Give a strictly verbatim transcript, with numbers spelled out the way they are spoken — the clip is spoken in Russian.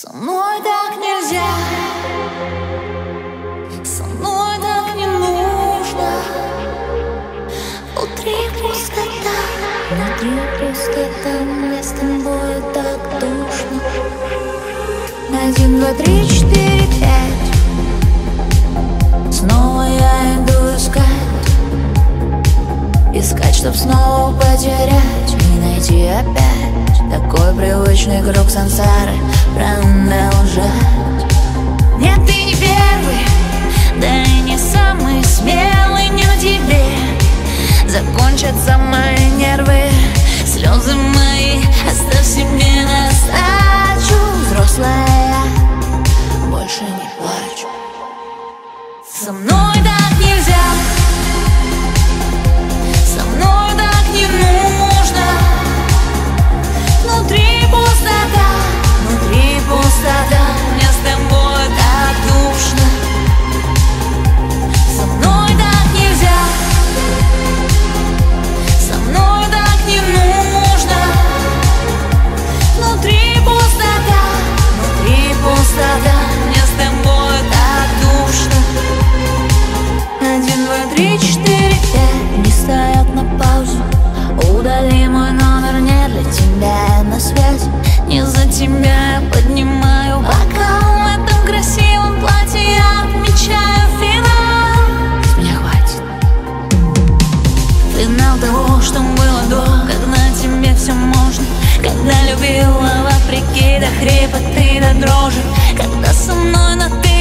Со мной так нельзя, со мной так не нужно. Внутри пустота, внутри пустота, мне с тобой так душно. Один, два, три, четыре, пять. Снова я иду искать, искать, чтоб снова потерять и найти опять. Такой привычный круг сансары, продолжать. Нет, ты не первый, да и не самый смелый. Не на тебе закончатся мои нервы, слезы мои оставь себе на сдачу. Взрослая, больше не плачу. Со мной так нельзя, со мной так не нужно. Внутри пустота, внутри пустота, мне с тобой так душно. Со мной так нельзя, со мной так не нужно. Внутри пустота, внутри пустота, мне с тобой так душно. Один, два, три, четыре, пять. Не стоят на паузу. Удали мой номер, не для тебя на связь. Не за тебя я поднимаю бокал в этом красивом платье. Я отмечаю финал. С меня хватит. Финал того, что было до, когда тебе все можно. Когда любила вопреки до хрипоты, до дрожи. Когда со мной на ты